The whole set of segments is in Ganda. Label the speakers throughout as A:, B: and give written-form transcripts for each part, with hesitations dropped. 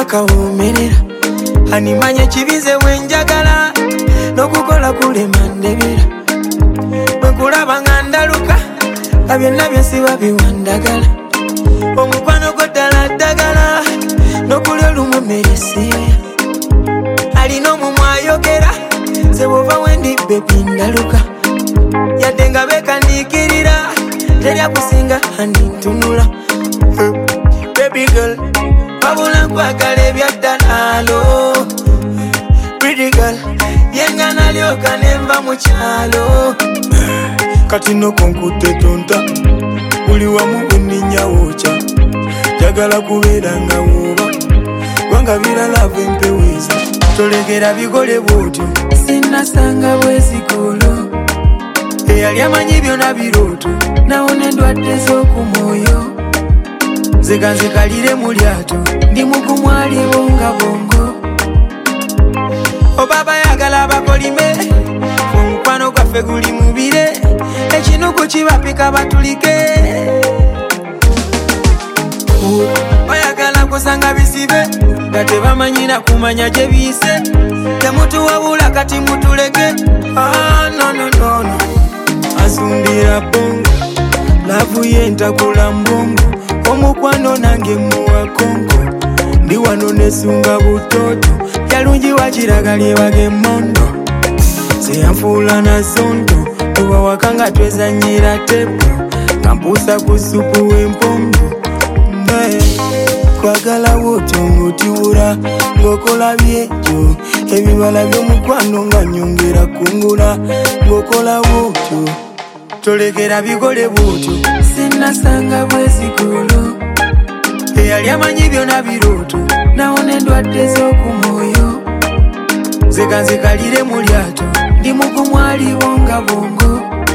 A: kawumerera animanye kibize wenjagala nokukola kulema ndebera bwekulaba nga ndaluka abyonna byesiba biwandagala omukwano gw'eddala ddagala nokulya olumumeresiya alina omumwa ayogera sebwova wendi bebi ndaluka yadde nga beekaniikirira terya kusinga andintunula baby girl wabula nkwagala ebyaddalaalo pretty girl yenga nalyoka nenva mu kyalo kati nokonkutte tonta buli wamu bwenninyawookya jagala kubeera nga wooba gwanga biralava empeweza tolekera bigole bwotyo sinnasanga bwesikolo eyali amanyi byonna birooto nawona endwadde z'okumwoyo nzekanzekalire mu lyato ndi mugumu aliwo nga bongo obaba yagala abakolime omukwano gwaffe guli mubire ekinuku kibapika batulike oyagala kusanga bisibe nga tebamanyina kumanya gye biyise temutuwabula kati mutuleke nononono asundira bongo lavu yentakula mbongo omukwano nange muwa kongo ndi wano nesunga butoto yalungi wakiraga lyebage emondo zeyanfuula na zonto oba wakanga twezanyira tepo kampusa ku supu w'empombo kwagala wotyo ng'otiwula ng'okola byekyo ebibala by'omukwano nga nyongera kungula ng'okola wotyo tolekera bigole bwotyo sinnasanga bwesikolo eyali amanyi byonna birooto nawona endwadde z'okumwoyo nzekanzekalire mu lyato ndi mugumu aliwo nga bongo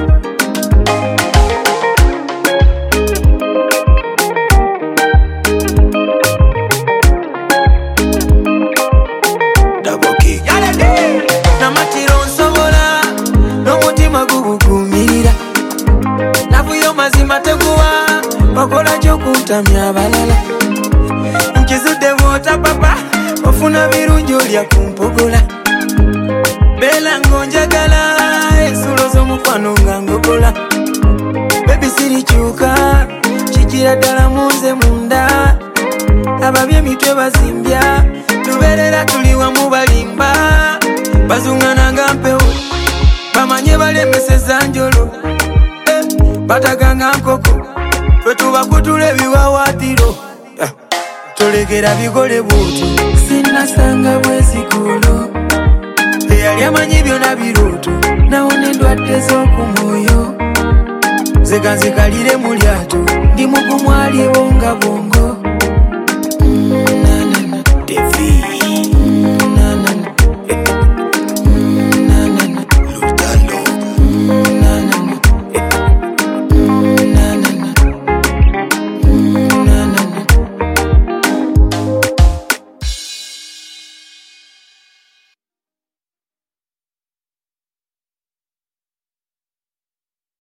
A: namatiro nsobola n'omutima gubugumirira navuyo mazima teguwa okola ky'okuntamya abalala nkizudde bwota papa ofuna birungi olya ku mpogola beera ng'onjagala ensulo z'omukwano nga ngogola bebi sirikyuka kigira ddala munze munda ababye emitwe bazimbya tubeerera tuli wamu balimba bazungana nga mpewo bamanye balemeseza njolo bataganga nkoko ffe tubakutula ebiwawaatiro tolekera bigole bwotyo sinnasanga bwesikolo eyali amanyi byonna birooto nawona endwadde z'okumwoyo nzekanzekalire mu lyato ndi mugumu aliwo nga bongo